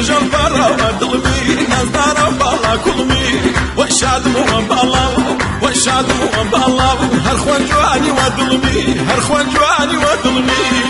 كرجال برا ودلمي نزدار بالا كلمي وشاد وبالا وشاد وبالا هر خوان جواني ودلمي هر خوان جواني ودلمي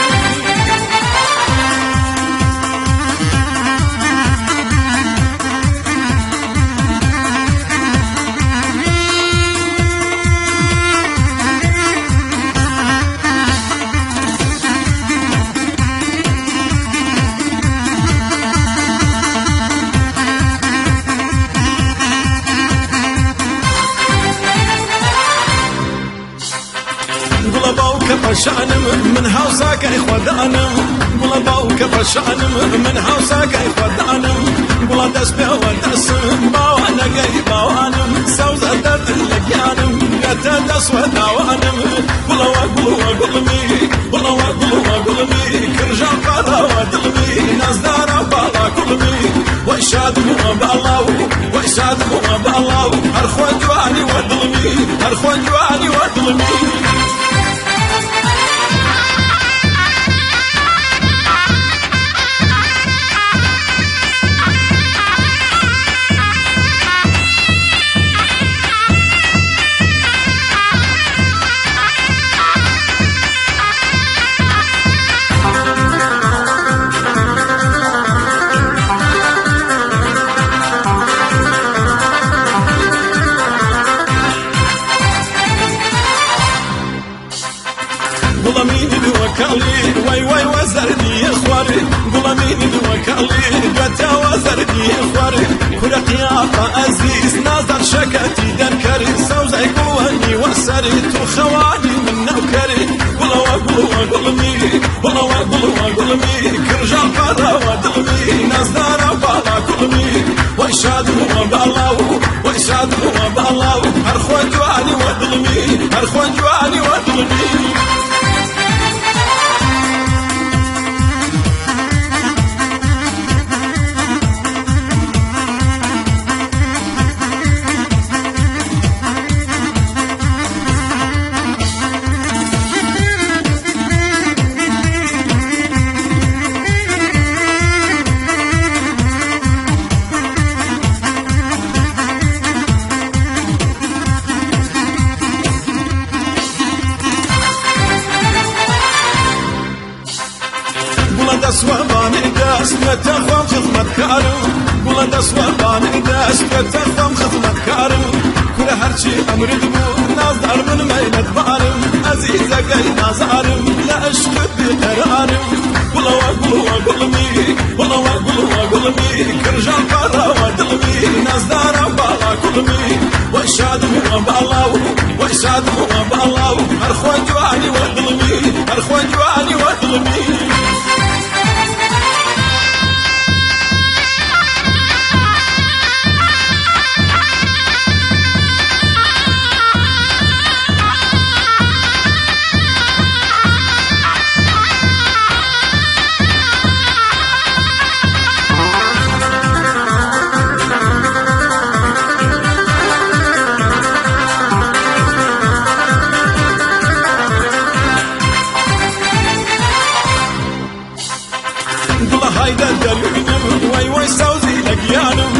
شأنم من هاوساك إخوانم قولا باوك فشأنم من هاوساك إخوانم قولا دس بودس باوانا جاي باوانم سوزة درد لجانم قتا دس وداوانم قولا وقلمي قولا وقلمي كرجال قالا ودلمي نزدار بالا كلمي وشاد وبالاو وشاد وبالاو هرخوان جواني ودلمي هرخوان جواني ودلمي غلامين بوكالي واي واي وزردي اخواري غلامين بوكالي قتا وزردي اخواري كل قيافة عزيز ناظر شكاتي دركري سوزي قواني وسري تخواني من نوكري قلوا وقلمي كرجال قرا ودلمي نزدار بالا كلمي ويشاد وبالاو ويشاد وبالاو هرخوان جواني ودلمي هرخوان جواني ودلمي وباني داس نتفهم خدمة كارم ولا داس وباني داس نتفهم خدمة كارم كل هرشي أمر دبو نازدار من ميلة بارم عزيزة قاي نازارم لا أشكد بقرارم ولا وقلمي ولا وقلمي كرجال قارا ودلمي نازدار بالا كلمي وشاد وبالاو وشاد وبالاو هرخوان جواني ودلمي هرخوان جواني ودلمي هايدا دلوينم واي واي سوزي لقيانم